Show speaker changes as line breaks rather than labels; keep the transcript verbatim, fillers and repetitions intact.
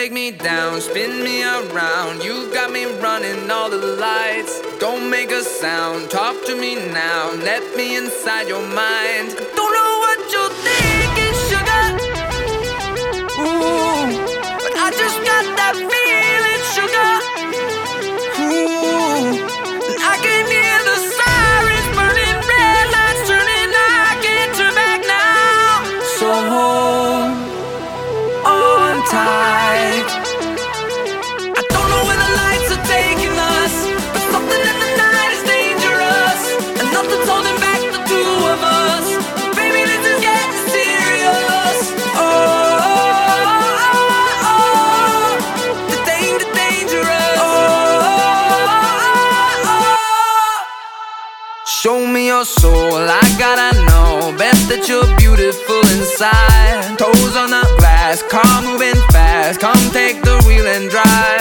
take me down, spin me around. You got me running all the lights. Don't make a sound, talk to me now. Let me inside your mind. Don't know what you're thinking, sugar. Ooh, but I just got that feeling, sugar. Ooh, and I can hear the sirens burning, red lights turning. I can't turn back now. So hold on tight. I don't know where the lights are taking us, but something in the night is dangerous, and nothing's holding back the two of us. Baby, this is getting serious. Oh, oh, oh, oh. The danger, dangerous. Oh, oh, oh. Show me your soul, I gotta know. Bet that you're beautiful inside. Toes on the glass, car moving fast. Come take the wheel and drive.